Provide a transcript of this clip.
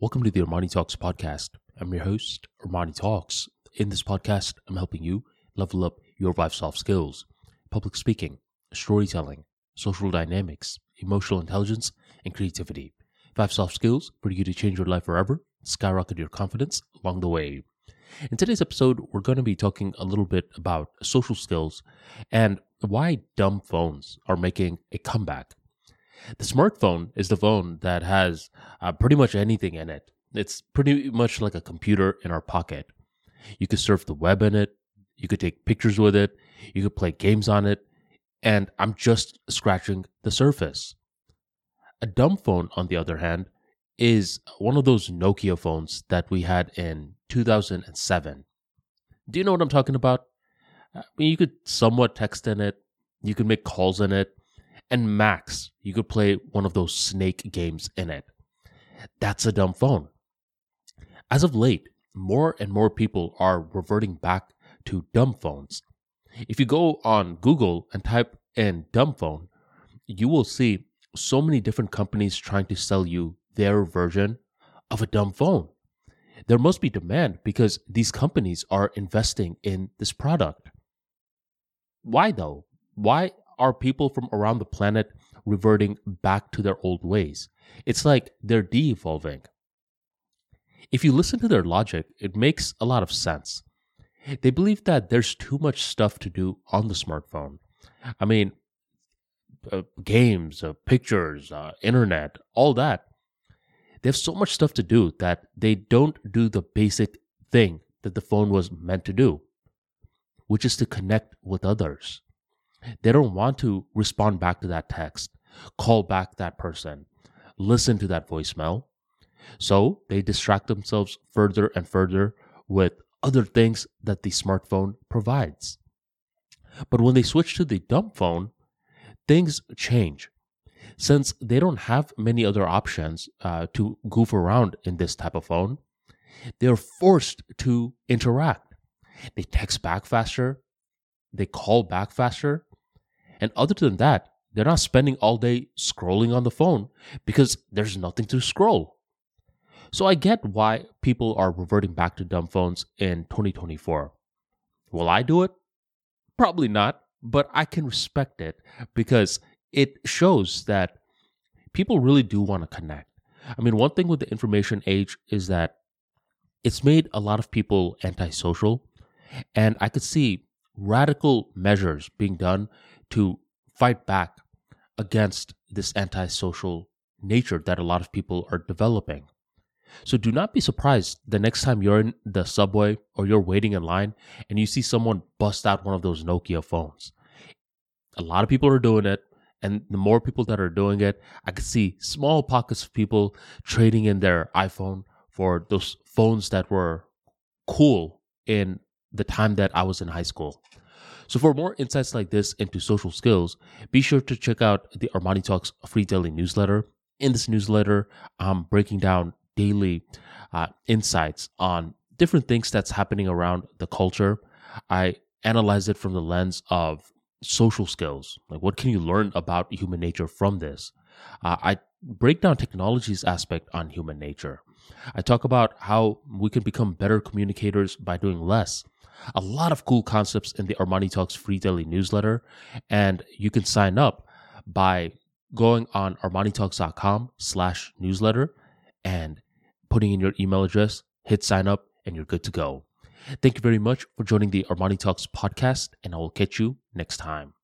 Welcome to the Armani Talks podcast. I'm your host, Armani Talks. In this podcast, I'm helping you level up your 5 soft skills: public speaking, storytelling, social dynamics, emotional intelligence, and creativity. 5 soft skills for you to change your life forever, skyrocket your confidence along the way. In today's episode, we're going to be talking a little bit about social skills and why dumb phones are making a comeback. The smartphone is the phone that has pretty much anything in it. It's pretty much like a computer in our pocket. You could surf the web in it. You could take pictures with it. You could play games on it. And I'm just scratching the surface. A dumb phone, on the other hand, is one of those Nokia phones that we had in 2007. Do you know what I'm talking about? I mean, you could somewhat text in it. You could make calls in it. And max, you could play one of those snake games in it. That's a dumb phone. As of late, more and more people are reverting back to dumb phones. If you go on Google and type in dumb phone, you will see so many different companies trying to sell you their version of a dumb phone. There must be demand because these companies are investing in this product. Why though? Why are people from around the planet reverting back to their old ways? It's like they're de-evolving. If you listen to their logic, it makes a lot of sense. They believe that there's too much stuff to do on the smartphone. I mean, games, pictures, internet, all that. They have so much stuff to do that they don't do the basic thing that the phone was meant to do, which is to connect with others. They don't want to respond back to that text, call back that person, listen to that voicemail. So they distract themselves further and further with other things that the smartphone provides. But when they switch to the dumb phone, things change. Since they don't have many other options to goof around in this type of phone, they're forced to interact. They text back faster, they call back faster, and other than that, they're not spending all day scrolling on the phone because there's nothing to scroll. So I get why people are reverting back to dumb phones in 2024. Will I do it? Probably not, but I can respect it because it shows that people really do want to connect. I mean, one thing with the information age is that it's made a lot of people antisocial, and I could see radical measures being done to fight back against this antisocial nature that a lot of people are developing. So do not be surprised the next time you're in the subway or you're waiting in line and you see someone bust out one of those Nokia phones. A lot of people are doing it, and the more people that are doing it, I could see small pockets of people trading in their iPhone for those phones that were cool in the time that I was in high school. So for more insights like this into social skills, be sure to check out the Armani Talks free daily newsletter. In this newsletter, I'm breaking down daily insights on different things that's happening around the culture. I analyze it from the lens of social skills. Like, what can you learn about human nature from this? I break down technology's aspect on human nature. I talk about how we can become better communicators by doing less. A lot of cool concepts in the Armani Talks free daily newsletter, and you can sign up by going on armanitalks.com/newsletter and putting in your email address, hit sign up, and you're good to go. Thank you very much for joining the Armani Talks podcast, and I will catch you next time.